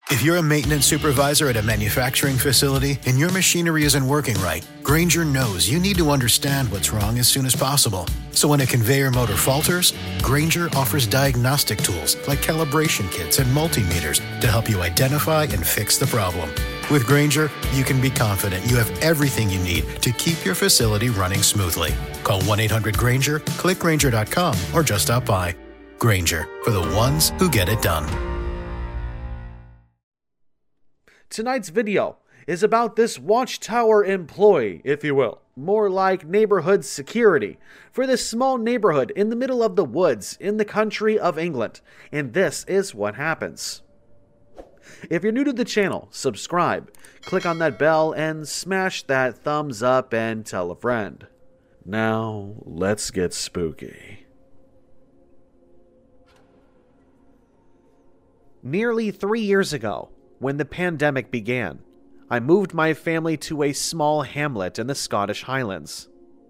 If you're a maintenance supervisor at a manufacturing facility and your machinery isn't working right, Grainger knows you need to understand what's wrong as soon as possible. So when a conveyor motor falters, Grainger offers diagnostic tools like calibration kits and multimeters to help you identify and fix the problem. With Grainger, you can be confident you have everything you need to keep your facility running smoothly. Call 1-800-GRAINGER, click Grainger.com, or just stop by. Grainger, for the ones who get it done. Tonight's video is about this watchtower employee, if you will, more like neighborhood security, for this small neighborhood in the middle of the woods in the country of England. And this is what happens. If you're new to the channel, subscribe, click on that bell, and smash that thumbs up and tell a friend. Now, let's get spooky. Nearly 3 years ago, when the pandemic began, I moved my family to a small hamlet in the Scottish Highlands.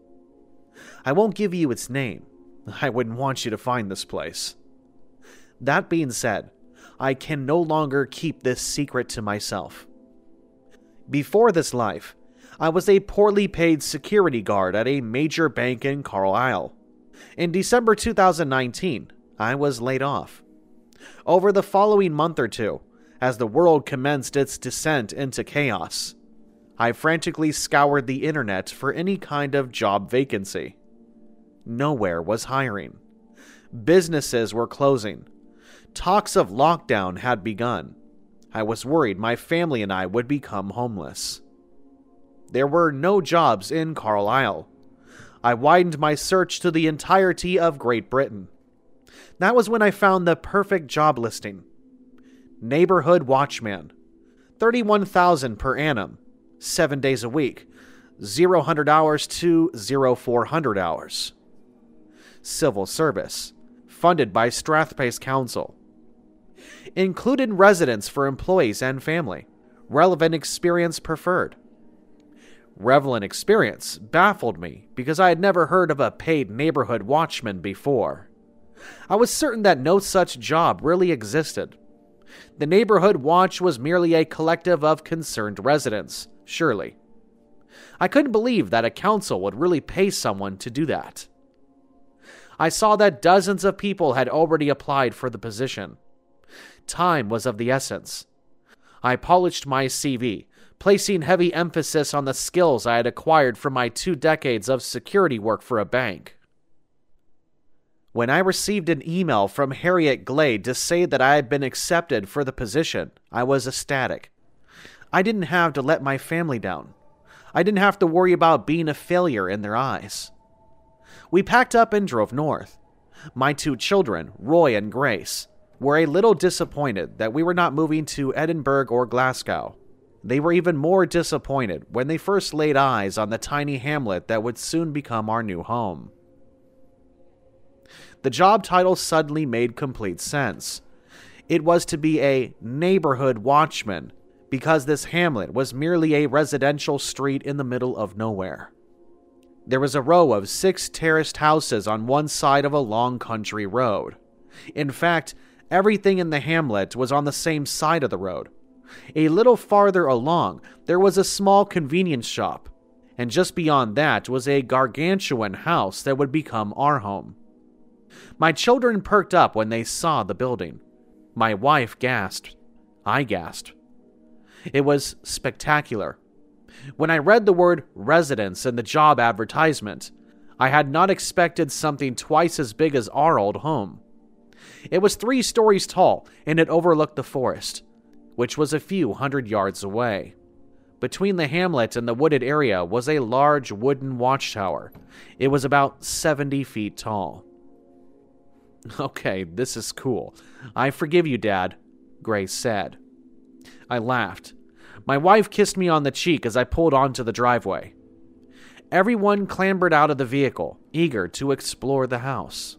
I won't give you its name. I wouldn't want you to find this place. That being said, I can no longer keep this secret to myself. Before this life, I was a poorly paid security guard at a major bank in Carlisle. In December 2019, I was laid off. Over the following month or two, as the world commenced its descent into chaos, I frantically scoured the internet for any kind of job vacancy. Nowhere was hiring. Businesses were closing. Talks of lockdown had begun. I was worried my family and I would become homeless. There were no jobs in Carlisle. I widened my search to the entirety of Great Britain. That was when I found the perfect job listing. Neighborhood watchman, $31,000 per annum, 7 days a week, 0 hours to 400 hours. Civil service, funded by Strathpace Council. Included residence for employees and family. Relevant experience preferred. Relevant experience baffled me because I had never heard of a paid neighborhood watchman before. I was certain that no such job really existed. The neighborhood watch was merely a collective of concerned residents, surely. I couldn't believe that a council would really pay someone to do that. I saw that dozens of people had already applied for the position. Time was of the essence. I polished my CV, placing heavy emphasis on the skills I had acquired from my 2 decades of security work for a bank. When I received an email from Harriet Glade to say that I had been accepted for the position, I was ecstatic. I didn't have to let my family down. I didn't have to worry about being a failure in their eyes. We packed up and drove north. My 2 children, Roy and Grace, were a little disappointed that we were not moving to Edinburgh or Glasgow. They were even more disappointed when they first laid eyes on the tiny hamlet that would soon become our new home. The job title suddenly made complete sense. It was to be a neighborhood watchman, because this hamlet was merely a residential street in the middle of nowhere. There was a row of 6 terraced houses on one side of a long country road. In fact, everything in the hamlet was on the same side of the road. A little farther along, there was a small convenience shop, and just beyond that was a gargantuan house that would become our home. My children perked up when they saw the building. My wife gasped. I gasped. It was spectacular. When I read the word residence in the job advertisement, I had not expected something twice as big as our old home. It was 3 stories tall, and it overlooked the forest, which was a few hundred yards away. Between the hamlet and the wooded area was a large wooden watchtower. It was about 70 feet tall. "Okay, this is cool. I forgive you, Dad," Grace said. I laughed. My wife kissed me on the cheek as I pulled onto the driveway. Everyone clambered out of the vehicle, eager to explore the house.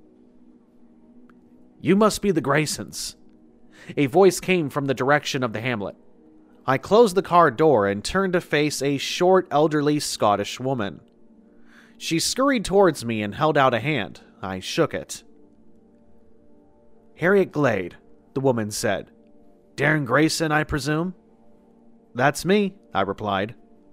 "You must be the Graysons." A voice came from the direction of the hamlet. I closed the car door and turned to face a short, elderly Scottish woman. She scurried towards me and held out a hand. I shook it. "Harriet Glade," the woman said. Darren Grayson, I presume? That's me, I replied.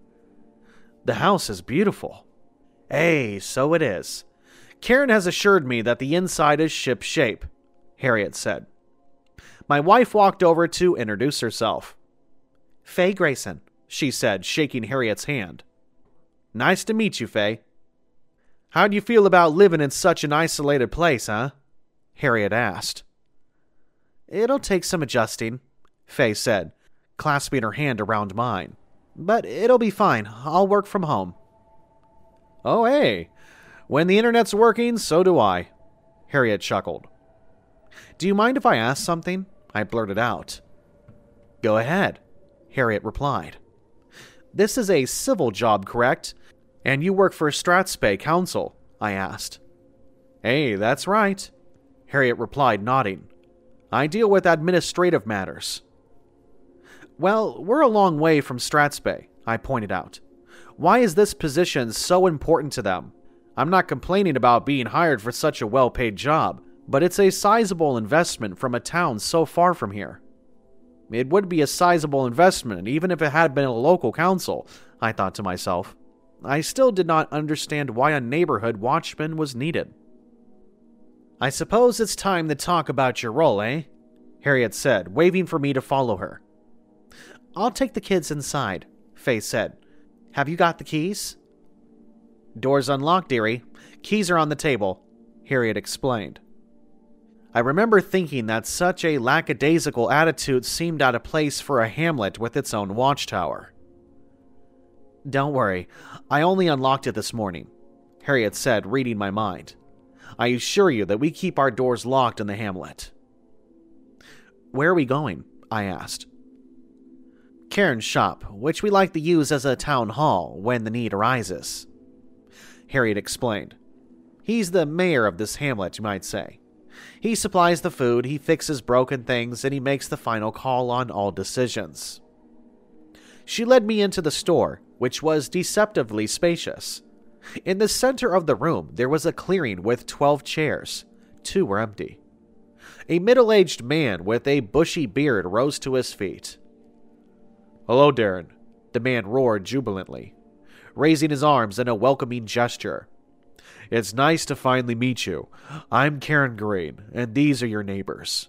The house is beautiful. Hey, so it is. Karen has assured me that the inside is ship-shape, Harriet said. My wife walked over to introduce herself. Faye Grayson, she said, shaking Harriet's hand. Nice to meet you, Faye. How do you feel about living in such an isolated place, huh? Harriet asked. It'll take some adjusting, Faye said, clasping her hand around mine. But it'll be fine. I'll work from home. Oh, hey. When the internet's working, so do I, Harriet chuckled. Do you mind if I ask something? I blurted out. Go ahead, Harriet replied. This is a civil job, correct? And you work for Strathspey Council, I asked. Hey, that's right, Harriet replied, nodding. I deal with administrative matters. Well, we're a long way from Strathspey, I pointed out. Why is this position so important to them? I'm not complaining about being hired for such a well-paid job, but it's a sizable investment from a town so far from here. It would be a sizable investment, even if it had been a local council, I thought to myself. I still did not understand why a neighborhood watchman was needed. I suppose it's time to talk about your role, eh? Harriet said, waving for me to follow her. I'll take the kids inside, Faye said. Have you got the keys? Door's unlocked, dearie. Keys are on the table, Harriet explained. I remember thinking that such a lackadaisical attitude seemed out of place for a hamlet with its own watchtower. Don't worry, I only unlocked it this morning, Harriet said, reading my mind. I assure you that we keep our doors locked in the hamlet. Where are we going? I asked. Karen's shop, which we like to use as a town hall when the need arises, Harriet explained. He's the mayor of this hamlet, you might say. He supplies the food, he fixes broken things, and he makes the final call on all decisions. She led me into the store, which was deceptively spacious. In the center of the room, there was a clearing with 12 chairs. 2 were empty. A middle-aged man with a bushy beard rose to his feet. Hello, Darren, the man roared jubilantly, raising his arms in a welcoming gesture. It's nice to finally meet you. I'm Karen Green, and these are your neighbors.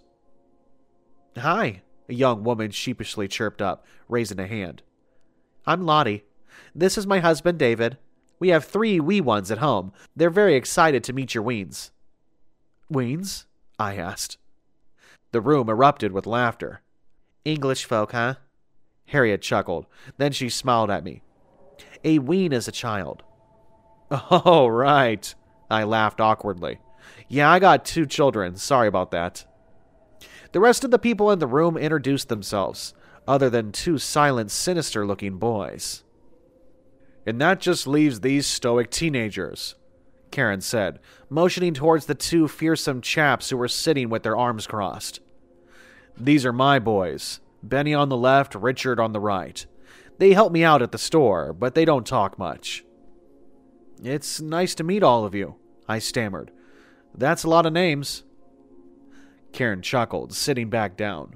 Hi, a young woman sheepishly chirped up, raising a hand. I'm Lottie. This is my husband, David. We have 3 wee ones at home. They're very excited to meet your weens. Weens? I asked. The room erupted with laughter. English folk, huh? Harriet chuckled. Then she smiled at me. A ween is a child. Oh, right. I laughed awkwardly. Yeah, I got 2 children. Sorry about that. The rest of the people in the room introduced themselves, other than 2 silent, sinister-looking boys. And that just leaves these stoic teenagers, Karen said, motioning towards the 2 fearsome chaps who were sitting with their arms crossed. These are my boys, Benny on the left, Richard on the right. They help me out at the store, but they don't talk much. It's nice to meet all of you, I stammered. That's a lot of names. Karen chuckled, sitting back down.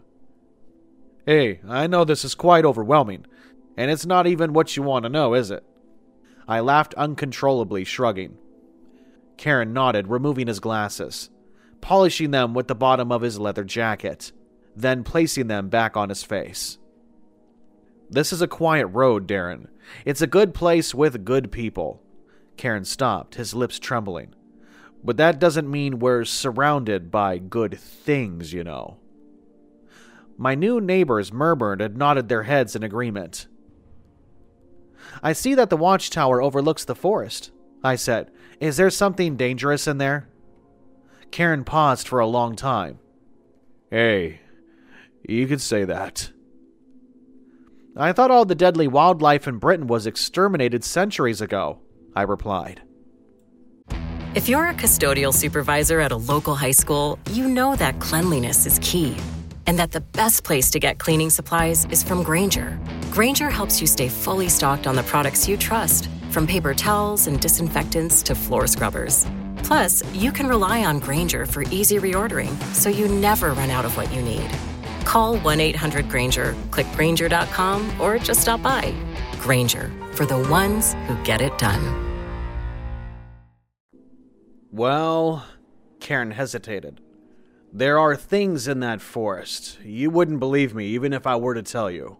Hey, I know this is quite overwhelming, and it's not even what you want to know, is it? I laughed uncontrollably, shrugging. Karen nodded, removing his glasses, polishing them with the bottom of his leather jacket, then placing them back on his face. This is a quiet road, Darren. It's a good place with good people. Karen stopped, his lips trembling. But that doesn't mean we're surrounded by good things, you know. My new neighbors murmured and nodded their heads in agreement. I see that the watchtower overlooks the forest, I said. Is there something dangerous in there? Karen paused for a long time. Hey, you could say that. I thought all the deadly wildlife in Britain was exterminated centuries ago, I replied. If you're a custodial supervisor at a local high school, you know that cleanliness is key, and that the best place to get cleaning supplies is from Grainger. Grainger helps you stay fully stocked on the products you trust, from paper towels and disinfectants to floor scrubbers. Plus, you can rely on Grainger for easy reordering, so you never run out of what you need. Call 1-800-GRANGER, click Grainger.com, or just stop by. Grainger, for the ones who get it done. Well, Karen hesitated. There are things in that forest. You wouldn't believe me even if I were to tell you.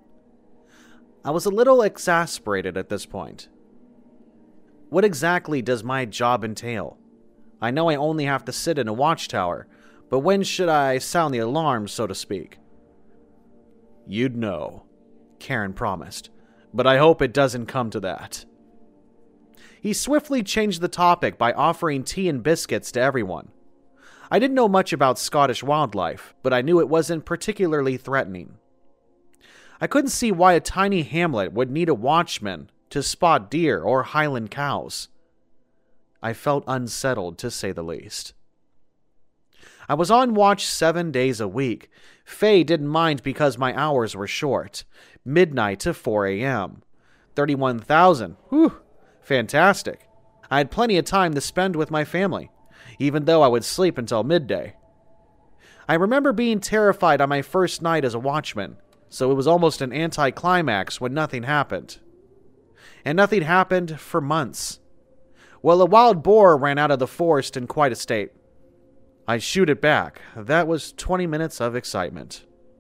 I was a little exasperated at this point. What exactly does my job entail? I know I only have to sit in a watchtower, but when should I sound the alarm, so to speak? You'd know, Karen promised, but I hope it doesn't come to that. He swiftly changed the topic by offering tea and biscuits to everyone. I didn't know much about Scottish wildlife, but I knew it wasn't particularly threatening. I couldn't see why a tiny hamlet would need a watchman to spot deer or Highland cows. I felt unsettled, to say the least. I was on watch 7 days a week. Faye didn't mind because my hours were short. Midnight to 4 a.m. 31,000. Whew. Fantastic. I had plenty of time to spend with my family, even though I would sleep until midday. I remember being terrified on my first night as a watchman, so it was almost an anticlimax when nothing happened. And nothing happened for months. Well, a wild boar ran out of the forest in quite a state. I shoot it back. That was 20 minutes of excitement.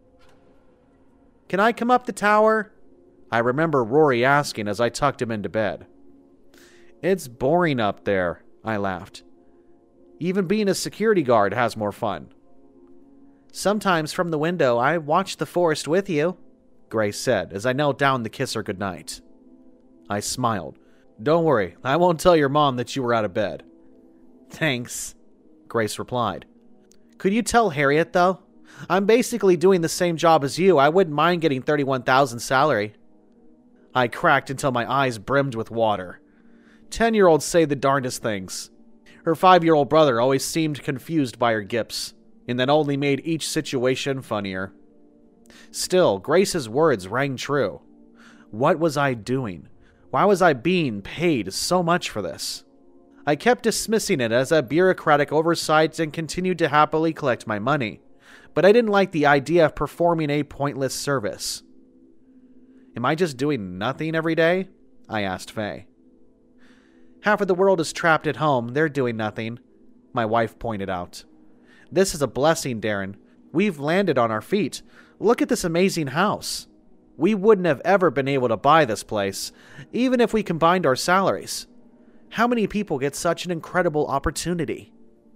Can I come up the tower? I remember Rory asking as I tucked him into bed. It's boring up there, I laughed. Even being a security guard has more fun. Sometimes from the window I watch the forest with you, Grace said as I knelt down to kiss her goodnight. I smiled. Don't worry, I won't tell your mom that you were out of bed. Thanks, Grace replied. Could you tell Harriet, though? I'm basically doing the same job as you. I wouldn't mind getting $31,000 salary. I cracked until my eyes brimmed with water. 10-year-olds say the darndest things. Her 5-year-old brother always seemed confused by her gips, and that only made each situation funnier. Still, Grace's words rang true. What was I doing? Why was I being paid so much for this? I kept dismissing it as a bureaucratic oversight and continued to happily collect my money, but I didn't like the idea of performing a pointless service. Am I just doing nothing every day? I asked Faye. Half of the world is trapped at home. They're doing nothing, my wife pointed out. This is a blessing, Darren. We've landed on our feet. Look at this amazing house. We wouldn't have ever been able to buy this place, even if we combined our salaries. How many people get such an incredible opportunity?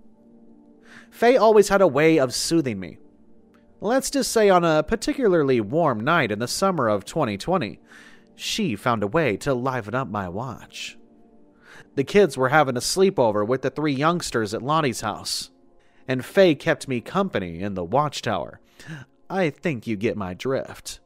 Faye always had a way of soothing me. Let's just say on a particularly warm night in the summer of 2020, she found a way to liven up my watch. The kids were having a sleepover with the 3 youngsters at Lottie's house, and Faye kept me company in the watchtower. I think you get my drift.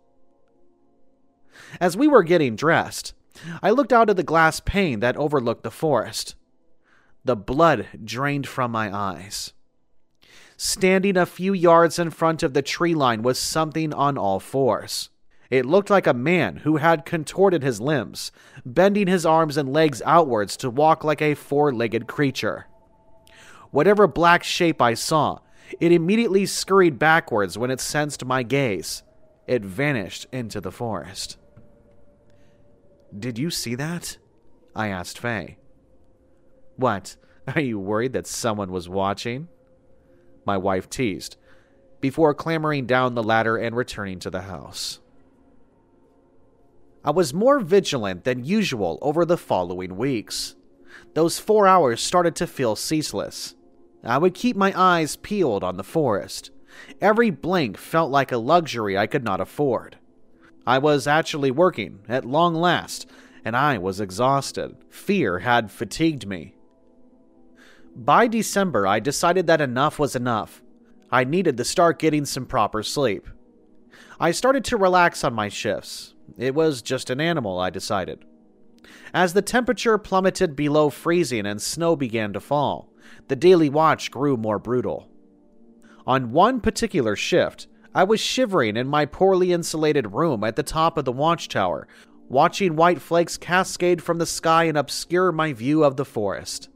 As we were getting dressed, I looked out of the glass pane that overlooked the forest. The blood drained from my eyes. Standing a few yards in front of the tree line was something on all fours. It looked like a man who had contorted his limbs, bending his arms and legs outwards to walk like a 4-legged creature. Whatever black shape I saw, it immediately scurried backwards when it sensed my gaze. It vanished into the forest. Did you see that? I asked Faye. What, are you worried that someone was watching? My wife teased, before clambering down the ladder and returning to the house. I was more vigilant than usual over the following weeks. Those 4 hours started to feel ceaseless. I would keep my eyes peeled on the forest. Every blink felt like a luxury I could not afford. I was actually working, at long last, and I was exhausted. Fear had fatigued me. By December, I decided that enough was enough. I needed to start getting some proper sleep. I started to relax on my shifts. It was just an animal, I decided. As the temperature plummeted below freezing and snow began to fall, the daily watch grew more brutal. On one particular shift, I was shivering in my poorly insulated room at the top of the watchtower, watching white flakes cascade from the sky and obscure my view of the forest.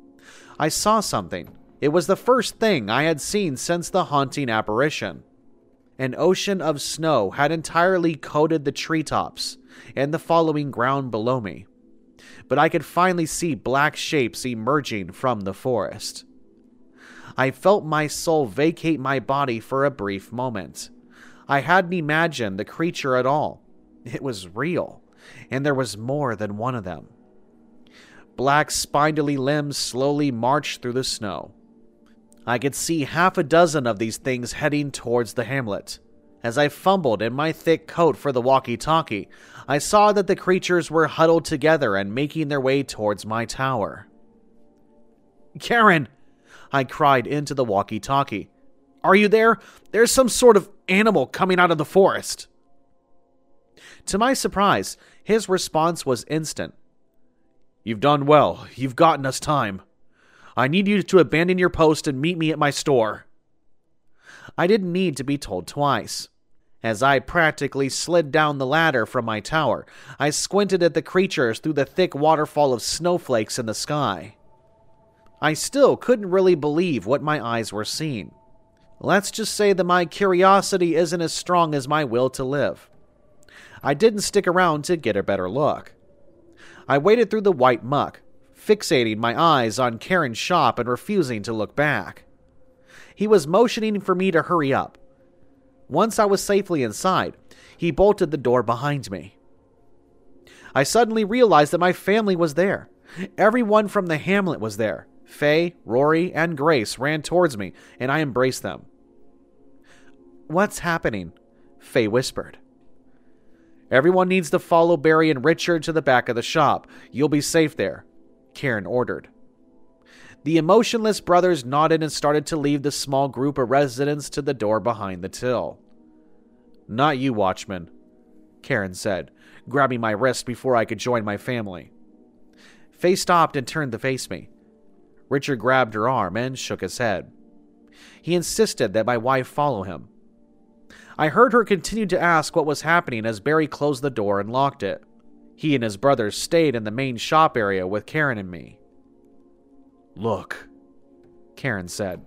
I saw something. It was the first thing I had seen since the haunting apparition. An ocean of snow had entirely coated the treetops and the following ground below me, but I could finally see black shapes emerging from the forest. I felt my soul vacate my body for a brief moment. I hadn't imagined the creature at all. It was real, and there was more than one of them. Black spindly limbs slowly marched through the snow. I could see half a dozen of these things heading towards the hamlet. As I fumbled in my thick coat for the walkie-talkie, I saw that the creatures were huddled together and making their way towards my tower. "Karen!" I cried into the walkie-talkie. "Are you there? There's some sort of animal coming out of the forest." To my surprise, his response was instant. "You've done well. You've gotten us time. I need you to abandon your post and meet me at my store." I didn't need to be told twice. As I practically slid down the ladder from my tower, I squinted at the creatures through the thick waterfall of snowflakes in the sky. I still couldn't really believe what my eyes were seeing. Let's just say that my curiosity isn't as strong as my will to live. I didn't stick around to get a better look. I waded through the white muck, fixating my eyes on Karen's shop and refusing to look back. He was motioning for me to hurry up. Once I was safely inside, he bolted the door behind me. I suddenly realized that my family was there. Everyone from the hamlet was there. Faye, Rory, and Grace ran towards me, and I embraced them. "What's happening?" Faye whispered. "Everyone needs to follow Barry and Richard to the back of the shop. You'll be safe there," Karen ordered. The emotionless brothers nodded and started to leave the small group of residents to the door behind the till. "Not you, Watchman," Karen said, grabbing my wrist before I could join my family. Faye stopped and turned to face me. Richard grabbed her arm and shook his head. He insisted that my wife follow him. I heard her continue to ask what was happening as Barry closed the door and locked it. He and his brothers stayed in the main shop area with Karen and me. "Look," Karen said.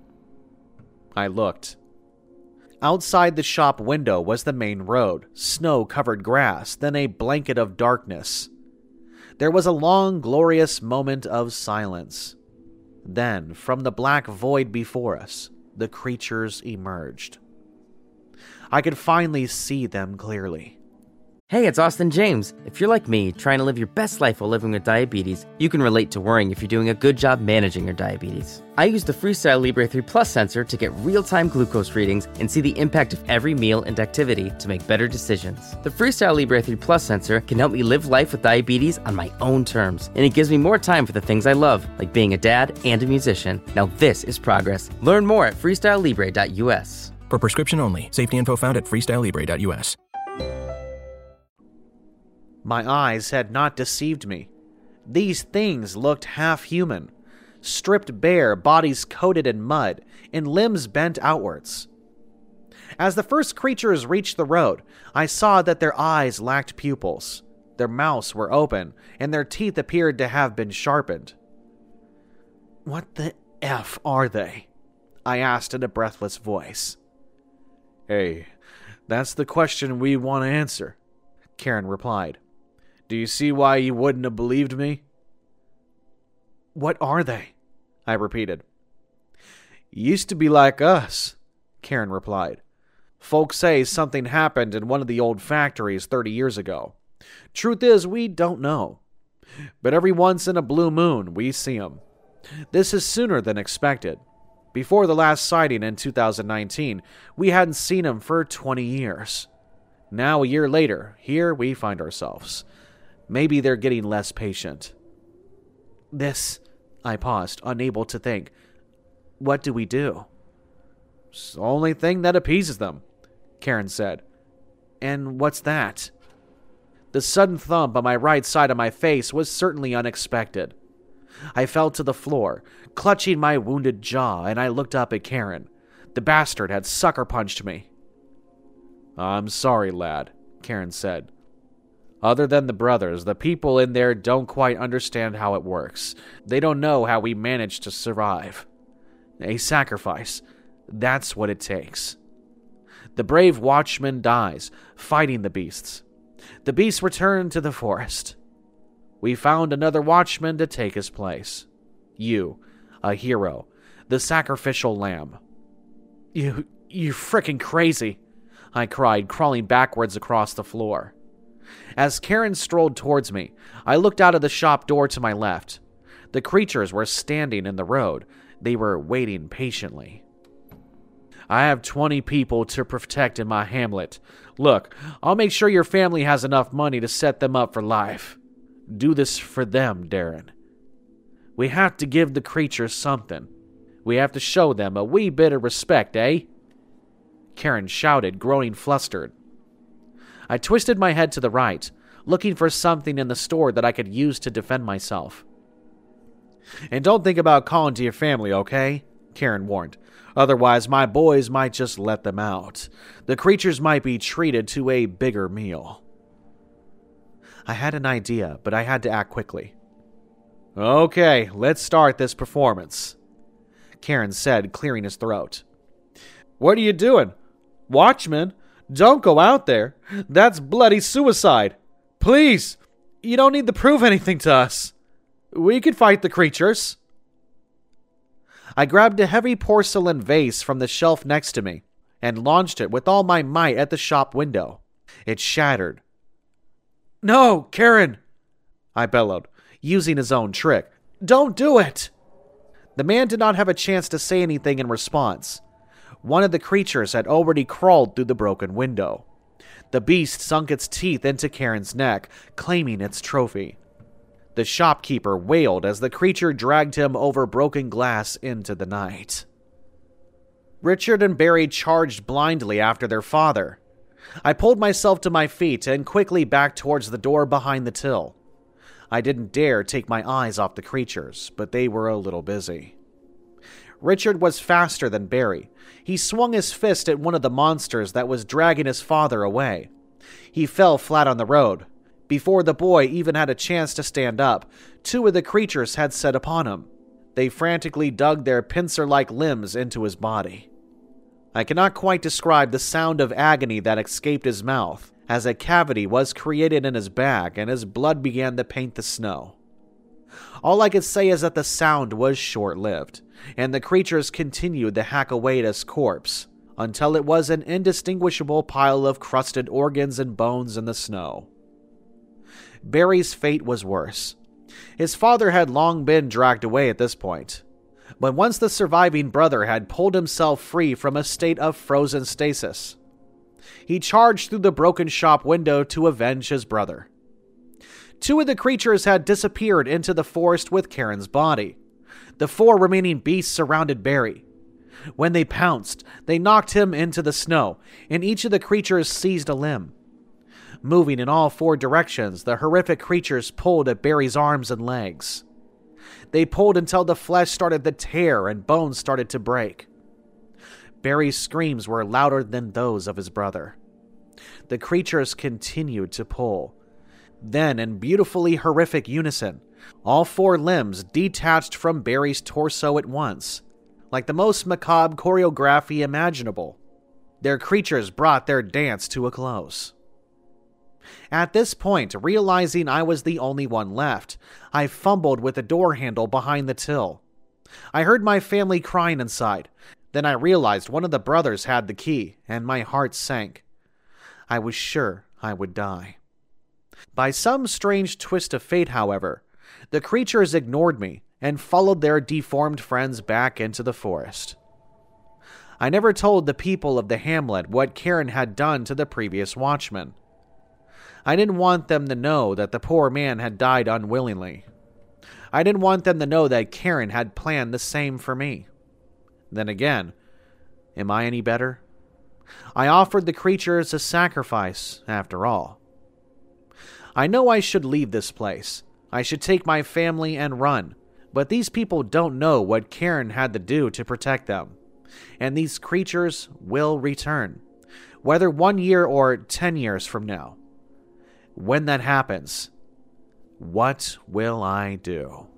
I looked. Outside the shop window was the main road, snow-covered grass, then a blanket of darkness. There was a long, glorious moment of silence. Then, from the black void before us, the creatures emerged. I could finally see them clearly. Hey, it's Austin James. If you're like me, trying to live your best life while living with diabetes, you can relate to worrying if you're doing a good job managing your diabetes. I use the Freestyle Libre 3 Plus sensor to get real-time glucose readings and see the impact of every meal and activity to make better decisions. The Freestyle Libre 3 Plus sensor can help me live life with diabetes on my own terms, and it gives me more time for the things I love, like being a dad and a musician. Now this is progress. Learn more at freestylelibre.us. For prescription only. Safety info found at freestylelibre.us. My eyes had not deceived me. These things looked half-human, stripped bare, bodies coated in mud, and limbs bent outwards. As the first creatures reached the road, I saw that their eyes lacked pupils. Their mouths were open, and their teeth appeared to have been sharpened. "What the F are they?" I asked in a breathless voice. "Hey, that's the question we want to answer," Karen replied. "Do you see why you wouldn't have believed me?" "What are they?" I repeated. "Used to be like us," Karen replied. "Folks say something happened in one of the old factories 30 years ago. Truth is, we don't know. But every once in a blue moon, we see them. This is sooner than expected. Before the last sighting in 2019, we hadn't seen them for 20 years. Now, a year later, here we find ourselves. Maybe they're getting less patient." I paused, unable to think. "What do we do?" "It's the only thing that appeases them," Karen said. "And what's that?" The sudden thump on my right side of my face was certainly unexpected. I fell to the floor, clutching my wounded jaw, and I looked up at Karen. The bastard had sucker punched me. "I'm sorry, lad," Karen said. "Other than the brothers, the people in there don't quite understand how it works. They don't know how we managed to survive. A sacrifice. That's what it takes." The brave watchman dies, fighting the beasts. The beasts return to the forest. We found another watchman to take his place. You, a hero, the sacrificial lamb. You're frickin' crazy, I cried, crawling backwards across the floor. As Karen strolled towards me, I looked out of the shop door to my left. The creatures were standing in the road. They were waiting patiently. I have 20 people to protect in my hamlet. Look, I'll make sure your family has enough money to set them up for life. Do this for them, Darren. We have to give the creatures something. We have to show them a wee bit of respect, eh? Karen shouted, growing flustered. I twisted my head to the right, looking for something in the store that I could use to defend myself. And don't think about calling to your family, okay? Karen warned. Otherwise, my boys might just let them out. The creatures might be treated to a bigger meal. I had an idea, but I had to act quickly. Okay, let's start this performance, Karen said, clearing his throat. What are you doing? Watchman, don't go out there. That's bloody suicide. Please, you don't need to prove anything to us. We can fight the creatures. I grabbed a heavy porcelain vase from the shelf next to me and launched it with all my might at the shop window. It shattered. No, Karen, I bellowed, using his own trick. Don't do it! The man did not have a chance to say anything in response. One of the creatures had already crawled through the broken window. The beast sunk its teeth into Karen's neck, claiming its trophy. The shopkeeper wailed as the creature dragged him over broken glass into the night. Richard and Barry charged blindly after their father. I pulled myself to my feet and quickly backed towards the door behind the till. I didn't dare take my eyes off the creatures, but they were a little busy. Richard was faster than Barry. He swung his fist at one of the monsters that was dragging his father away. He fell flat on the road. Before the boy even had a chance to stand up, two of the creatures had set upon him. They frantically dug their pincer-like limbs into his body. I cannot quite describe the sound of agony that escaped his mouth as a cavity was created in his back and his blood began to paint the snow. All I could say is that the sound was short-lived, and the creatures continued to hack away at his corpse until it was an indistinguishable pile of crusted organs and bones in the snow. Barry's fate was worse. His father had long been dragged away at this point, but once the surviving brother had pulled himself free from a state of frozen stasis, he charged through the broken shop window to avenge his brother. Two of the creatures had disappeared into the forest with Karen's body. The four remaining beasts surrounded Barry. When they pounced, they knocked him into the snow, and each of the creatures seized a limb. Moving in all four directions, the horrific creatures pulled at Barry's arms and legs. They pulled until the flesh started to tear and bones started to break. Barry's screams were louder than those of his brother. The creatures continued to pull. Then, in beautifully horrific unison, all four limbs detached from Barry's torso at once, like the most macabre choreography imaginable. Their creatures brought their dance to a close. At this point, realizing I was the only one left, I fumbled with the door handle behind the till. I heard my family crying inside. Then I realized one of the brothers had the key, and my heart sank. I was sure I would die. By some strange twist of fate, however, the creatures ignored me and followed their deformed friends back into the forest. I never told the people of the hamlet what Karen had done to the previous watchman. I didn't want them to know that the poor man had died unwillingly. I didn't want them to know that Karen had planned the same for me. Then again, am I any better? I offered the creatures a sacrifice, after all. I know I should leave this place. I should take my family and run. But these people don't know what Karen had to do to protect them. And these creatures will return, whether 1 year or 10 years from now. When that happens, what will I do?